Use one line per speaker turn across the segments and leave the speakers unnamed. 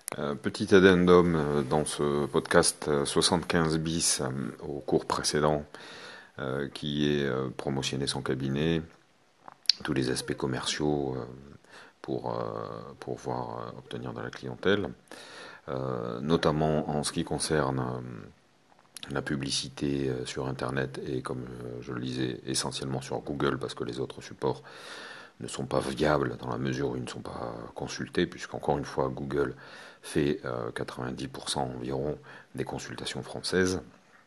Petit addendum dans ce podcast 75 bis au cours précédent qui est promotionner son cabinet, tous les aspects commerciaux pour pouvoir obtenir de la clientèle, notamment en ce qui concerne la publicité sur Internet et comme je le disais essentiellement sur Google parce que les autres supports ne sont pas viables dans la mesure où ils ne sont pas consultés, puisqu'encore une fois, Google fait 90% environ des consultations françaises,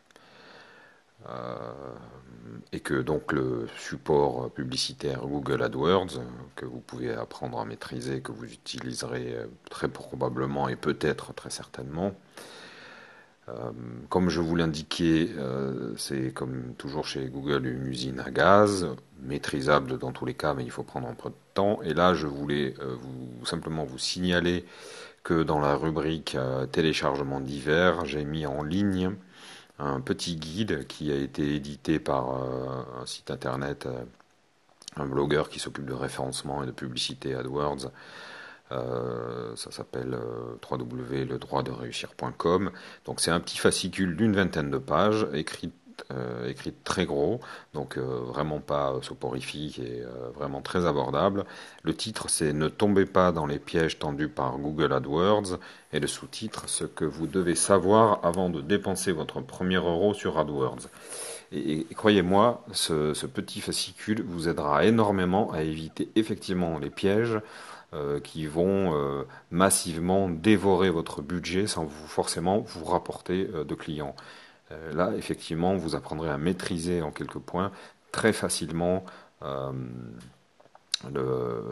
et que donc le support publicitaire Google AdWords, que vous pouvez apprendre à maîtriser, que vous utiliserez très probablement et peut-être très certainement, comme je vous l'indiquais, c'est comme toujours chez Google une usine à gaz, maîtrisable dans tous les cas, mais il faut prendre un peu de temps. Et là, je voulais simplement vous signaler que dans la rubrique téléchargement divers, j'ai mis en ligne un petit guide qui a été édité par un site internet, un blogueur qui s'occupe de référencement et de publicité AdWords. Ça s'appelle www.ledroitdereussir.com. Donc c'est un petit fascicule d'une vingtaine de pages, écrit très gros, donc vraiment pas soporifique et vraiment très abordable. Le titre c'est Ne tombez pas dans les pièges tendus par Google AdWords, et le sous-titre Ce que vous devez savoir avant de dépenser votre premier euro sur AdWords. Et croyez-moi, ce petit fascicule vous aidera énormément à éviter effectivement les pièges qui vont massivement dévorer votre budget sans forcément vous rapporter de clients. Là, effectivement, vous apprendrez à maîtriser en quelques points très facilement euh, le,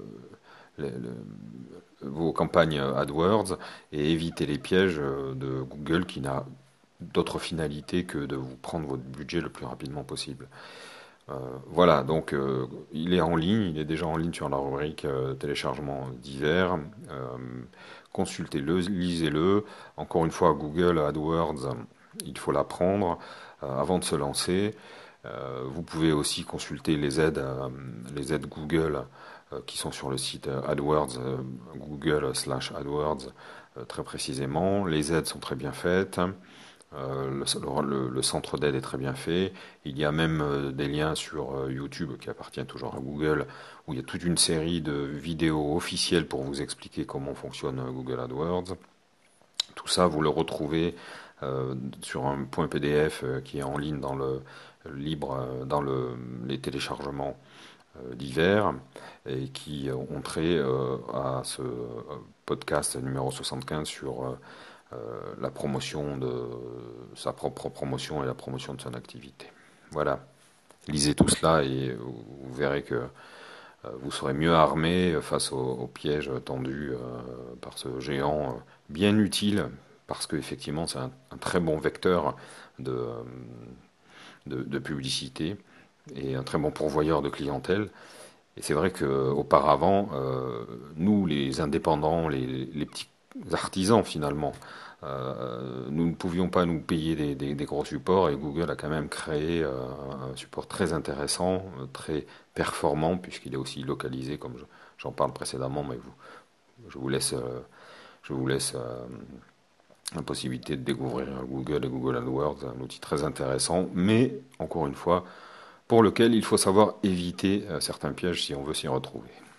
vos campagnes AdWords et éviter les pièges de Google qui n'a d'autre finalité que de vous prendre votre budget le plus rapidement possible. Voilà, donc il est en ligne, il est déjà en ligne sur la rubrique téléchargement divers. Consultez-le, lisez-le. Encore une fois, Google AdWords, il faut l'apprendre avant de se lancer. Vous pouvez aussi consulter les aides Google qui sont sur le site AdWords, Google/AdWords très précisément. Les aides sont très bien faites. Le centre d'aide est très bien fait. Il y a même des liens sur YouTube qui appartiennent toujours à Google, où il y a toute une série de vidéos officielles pour vous expliquer comment fonctionne Google AdWords. Tout ça, vous le retrouvez sur un point PDF qui est en ligne dans le libre, dans les téléchargements divers et qui ont trait à ce podcast numéro 75 sur la promotion de sa propre promotion et la promotion de son activité. Voilà. Lisez tout cela et vous verrez que vous serez mieux armé face aux pièges tendus par ce géant bien utile parce qu'effectivement c'est un très bon vecteur de, de publicité et un très bon pourvoyeur de clientèle. Et c'est vrai qu'auparavant, nous, les indépendants, les petits artisans finalement, nous ne pouvions pas nous payer des gros supports et Google a quand même créé un support très intéressant, très performant puisqu'il est aussi localisé comme j'en parle précédemment, mais je vous laisse, la possibilité de découvrir Google et Google AdWords, un outil très intéressant, mais encore une fois, pour lequel il faut savoir éviter certains pièges si on veut s'y retrouver.